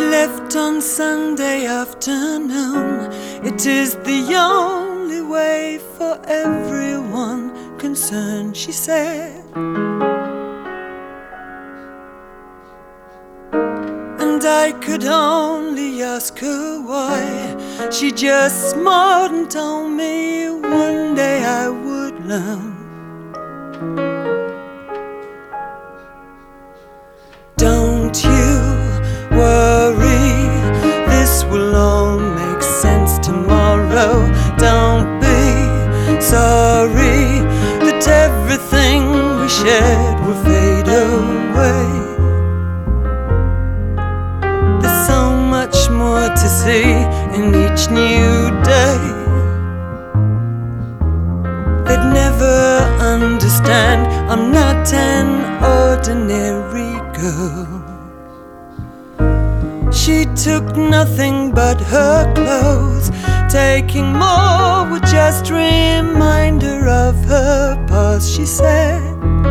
left on Sunday afternoon. It is the only way for everyone concerned, she said. And I could only ask her why. She just smiled and told me one day I would learn. Don't you worry, this will all make sense tomorrow. Don't be sorry that everything we shared will fade away. There's so much more to see in each new day. They'd never understand I'm not an ordinary girl. She took nothing but her clothes. Taking more would just remind her of her past, she said.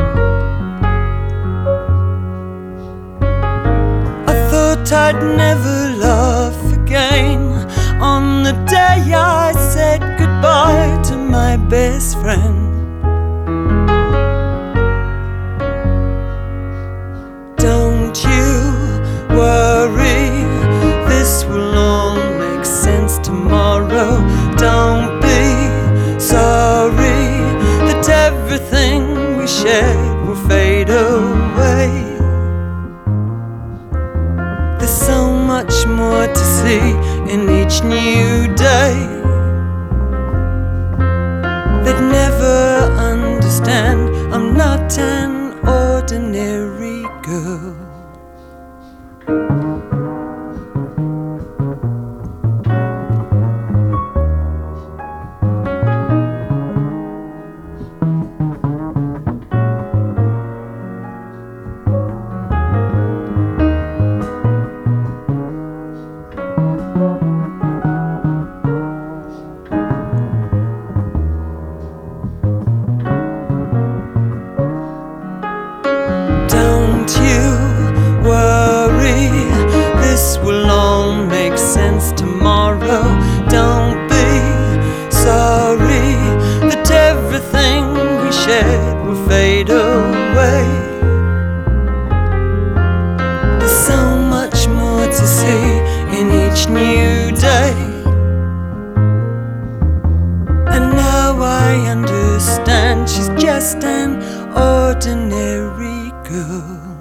I thought I'd never laugh again on the day I said goodbye to my best friend. Don't you worry, this will all make sense tomorrow. Don't be sorry that everything we shared will fade away. There's so much more to see in each new day. They'd never understand I'm not an ordinary girl. Don't you worry, this will all make sense tomorrow. Don't be sorry that everything we shared will fade away. There's so much more to see in each new day. And now I understand she's just an ordinary girl.